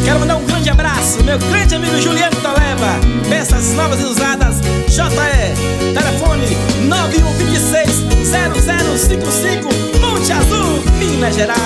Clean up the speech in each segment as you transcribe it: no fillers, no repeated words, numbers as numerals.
Quero mandar um grande abraço, meu grande amigo Juliano Toleva. Peças novas e usadas, JE. Telefone 9126-0055, Monte Azul, Minas Gerais.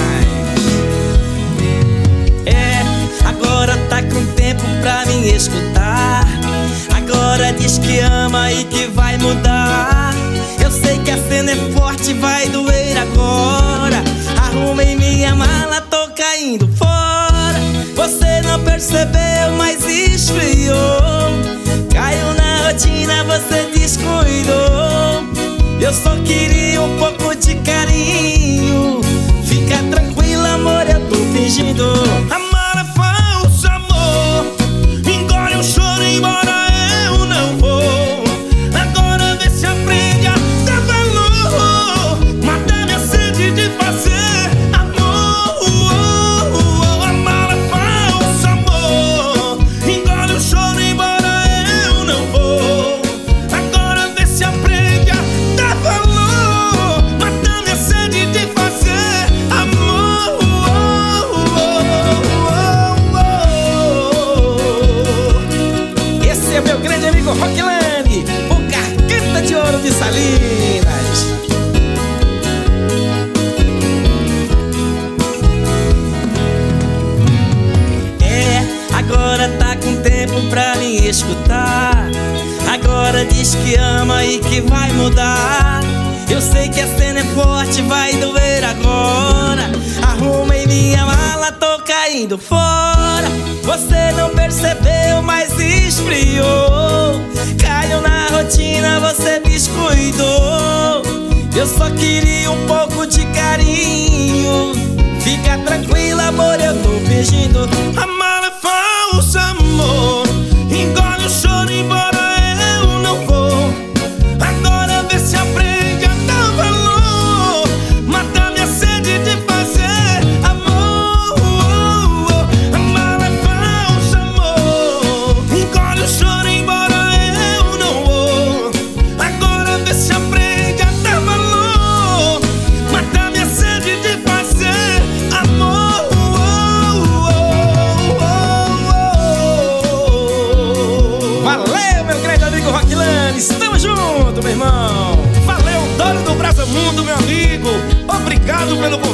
Agora tá com tempo pra me escutar. Agora diz que ama e que vai mudar. Eu sei que a cena é forte, vai doer agora. Arrumei minha mala, tô caindo fora. Você não percebeu, mas esfriou. Caiu na rotina, você descuidou. Eu só queria um pouco de carinho. Fica tranquila, amor, eu tô fingindo. Amar é falso, amor. Engole o choro, embora eu não vou. Agora vê se aprende a dar valor. Mata minha sede de fazer amor. Amar é falso, amor. Engole o choro, embora eu não vou. Agora vê se aprende a dar valor. Mata minha sede de fazer amor. Esse é meu grande amigo Rockland, o Garganta de Ouro de Salinas. Agora tá com tempo pra me escutar. Agora diz que ama e que vai mudar. Eu sei que a cena é forte, vai doer agora. Arrumei minha mala, tô caindo fora. Você não percebeu, mas esfriou. Caiu na rotina, você descuidou. Eu só queria um pouco de carinho. Fica tranquila, amor, eu tô fingindo. Amar é falso, amor. Engole o choro, embora eu não vou. Agora vê se aprende a dar valor. Mata minha sede de fazer amor. Amar é falso, amor. Engole o choro, embora eu não vou. Agora vê se aprende a dar valor. Mata minha sede de fazer amor. Valeu, meu grande amigo Rockland, estamos juntos, meu irmão. Valeu, Dório do Brasil Mundo, meu amigo. Obrigado pelo